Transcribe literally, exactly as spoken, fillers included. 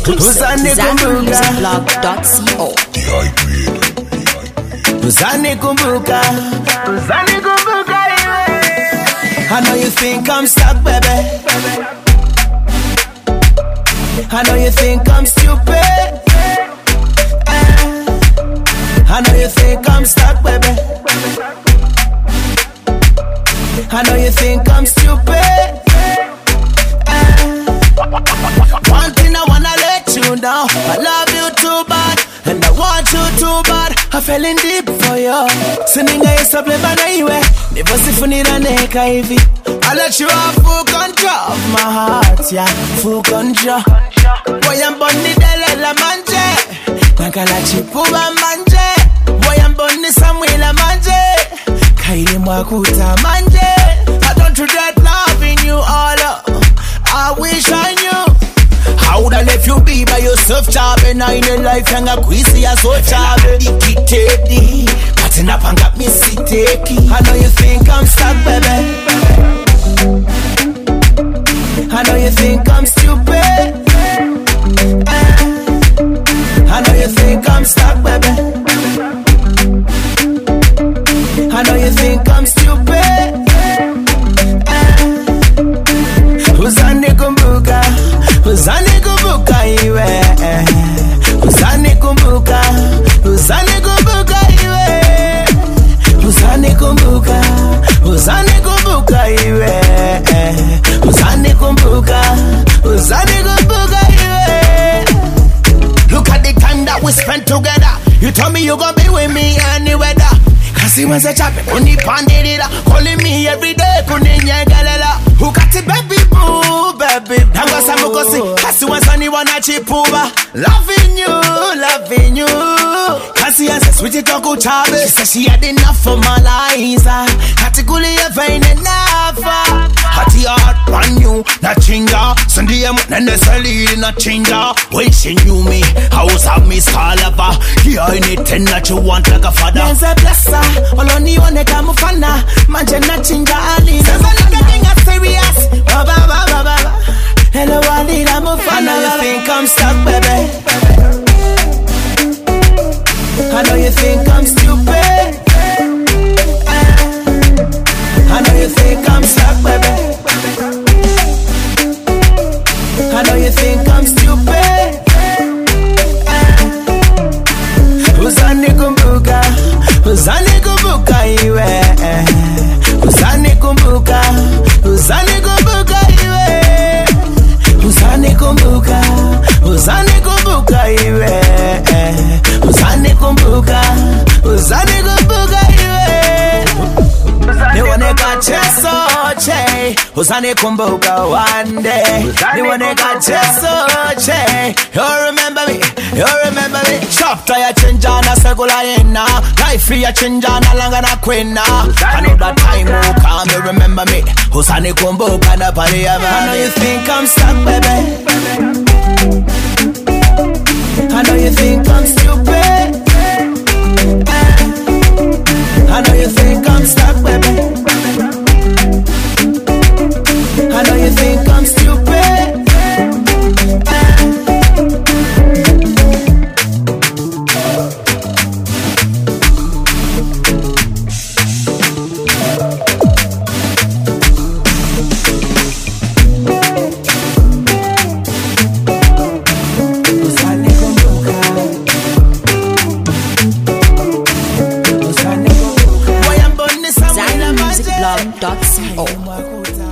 Uzani kumbuka blog dot co. Uzani kumbuka Uzani kumbuka I know you think I'm stuck, baby. I know you think I'm stupid. I know you think I'm stuck, baby. I know you think I'm stupid. One thing I wanna let you know, I love you too bad, and I want you too bad. I fell in deep for you. Sininga yesa pleba na iwe nivo sifunira neka hivi. I let you have full control of my heart, yeah, full control. Boy I'm bonni dele la manje, nakala chipuba manje. Boy I'm bonni samwila manje, kaili mwakuta manje. I don't regret loving you all up. I wish I knew how would I let you be by yourself, job, and I in your life and a queasy as so job. Ikitedi, patting up and got me siteki. I know you think I'm stuck, baby. I know you think I'm stupid. I know you think I'm stuck, baby. I know you think I'm stupid. Uzani kumbuka, uzani kumbuka iwe. Uzani kumbuka, uzani kumbuka iwe. Uzani kumbuka, uzani kumbuka iwe. Uzani kumbuka, uzani kumbuka iwe. Look at the time that we spent together. You told me you gon' be with me any weather. Kasi wanza chape kuni pandilila, calling me every day kuni nyegalela. Who got it baby boo, baby boo. Tango samukosi, kasi wanza ni wana chipuba. Loving you, loving you. Kasi wanza switch it on kuchabe. She said she had enough for my lies. Hati kuli ya vain enough. Hati heart brand new, na chinga. Sunday ya mwenende sali na chinga. When she knew me, I was a miss all of her. Yeah, anything that you want like a father. There's a blesser. Oloni one kamufana manje na chinga ali sasa nikakinga serious baba baba baba hello ali la mufana. I know you think I'm stuck, baby. I know you think I'm stupid. I know you think I'm stuck, baby. I know you think I'm stupid. Uzani kumbuka, uzani kumbuka iwe. Uzani kumbuka, uzani kumbuka iwe. Uzani kumbuka, uzani kumbuka iwe. Uzani kumbuka, uzani kumbuka iwe. Ni wane kacheso che, uzani kumbuka one day. Ni wane kacheso che, you remember me, you remember me. Chapter ya chenja na segula yena, life ya chenja na langa na kwena. I know that time will come, you remember me. Uzani kumbuka na pali ya mami. I know you think I'm stuck, baby. I know you think I'm stupid. I know you think I'm stuck, baby. I know you think I'm stupid. blog dot co.